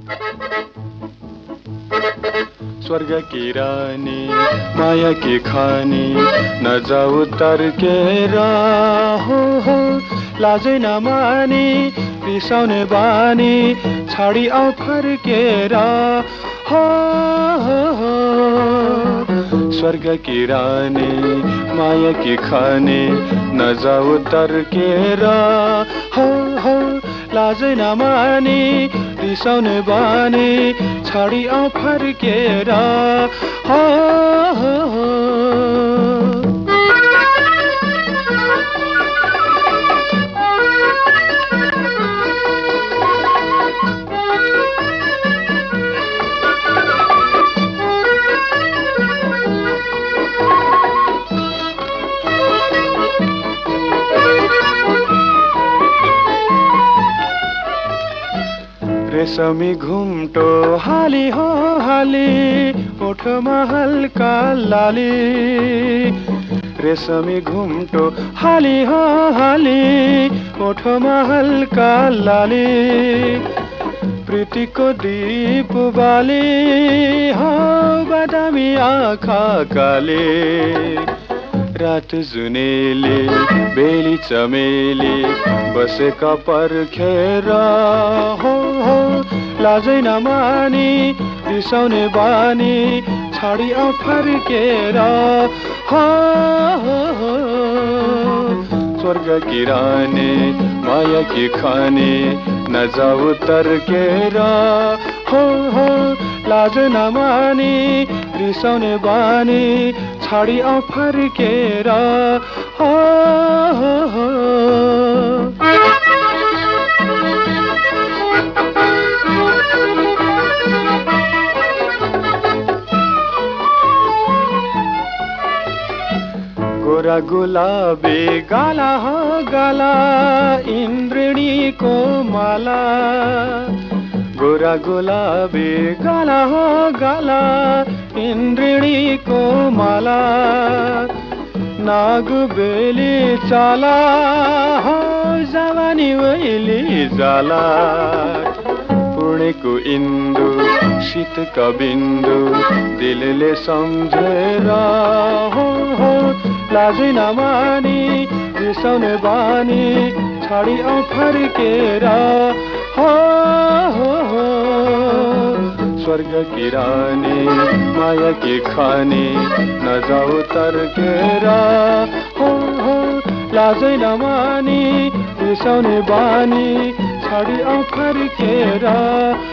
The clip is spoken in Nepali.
स्वर्ग की रानी माया की खानी नजाऊ तर्केर हो लाजै नमानी रिसाउने बानी छाडी आऊ फर्केर हो स्वर्ग की रानी माया की खानी नजाऊ तर्केर हो लाजै नमानी रिसाउने बानी छाडी आऊ फर्केर हो रेशमी घुम्टो हाली हो हाली ओठमा हल्का लाली रेशमी घुम्टो हाली हो हाली ओठमा हल्का लाली प्रीतिको दीप बाली हो बादामी आँखा काले रात जुनेली बेली चमेली बसेका पर्खेर हो लाजै नमानी रिसाउने बानी छाडी आऊ फर्केर हो स्वर्ग की रानी माया की खानी नजाऊ तर्केर हो लाजै नमानी रिसाउने बानी छाडी आऊ फर्केर हो गोरा गुलाबी गाला हो गाला इन्द्रिणीको माला गोरा गुलाबी गाला हो गाला इन्द्रिणीको माला नाग बेली चाला हो जवानी वैली जाला पुणेको इन्दु शीतका बिन्दु दिलले सम्झेर हो लाजै नमानी रिसाउने बानी छाडी आऊ फर्केर हो स्वर्ग की रानी माया की खानी नजाऊ तर्केर हो लाजै नमानी रिसाउने बानी छाडी आऊ फर्केर